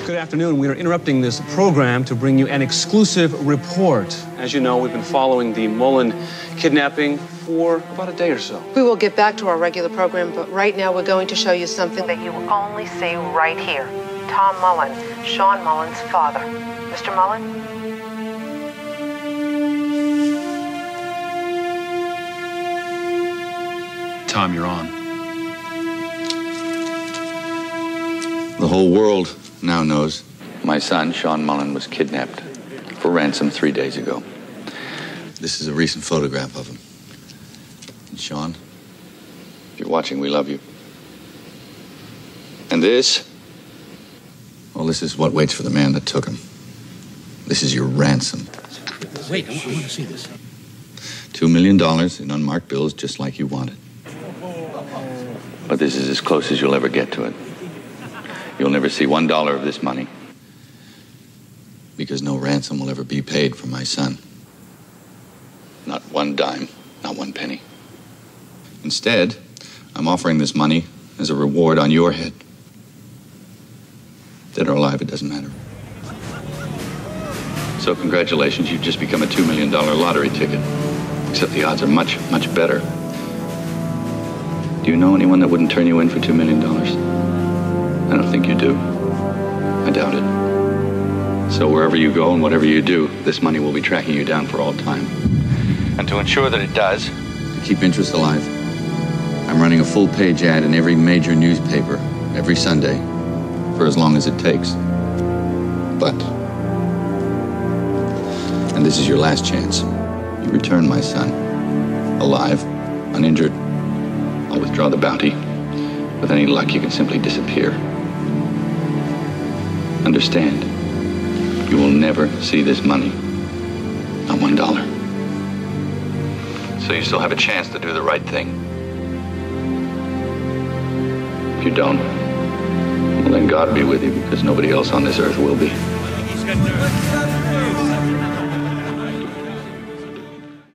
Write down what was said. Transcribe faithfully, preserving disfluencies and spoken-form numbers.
Good afternoon. We are interrupting this program to bring you an exclusive report. As you know, we've been following the Mullen kidnapping for about a day or so. We will get back to our regular program, but right now we're going to show you something that you will only see right here. Tom Mullen, Sean Mullen's father. Mister Mullen? Tom, you're on. The whole world now knows my son, Sean Mullen, was kidnapped for ransom three days ago. This is a recent photograph of him. And Sean, if you're watching, we love you. And this, well, this is what waits for the man that took him. This is your ransom. Wait, I want to see this. Two million dollars in unmarked bills, just like you wanted. But this is as close as you'll ever get to it. You'll never see one dollar of this money. Because no ransom will ever be paid for my son. Not one dime, not one penny. Instead, I'm offering this money as a reward on your head. Dead or alive, it doesn't matter. So congratulations, you've just become a two million dollar lottery ticket. Except the odds are much, much better. Do you know anyone that wouldn't turn you in for two million dollars? I don't think you do. I doubt it. So wherever you go and whatever you do, this money will be tracking you down for all time. And to ensure that it does, to keep interest alive, I'm running a full-page ad in every major newspaper every Sunday for as long as it takes. But, and this is your last chance, you return my son, alive, uninjured, I'll withdraw the bounty. With any luck, you can simply disappear. Understand, you will never see this money. Not one dollar. So you still have a chance to do the right thing. If you don't, well, then God be with you, because nobody else on this earth will be.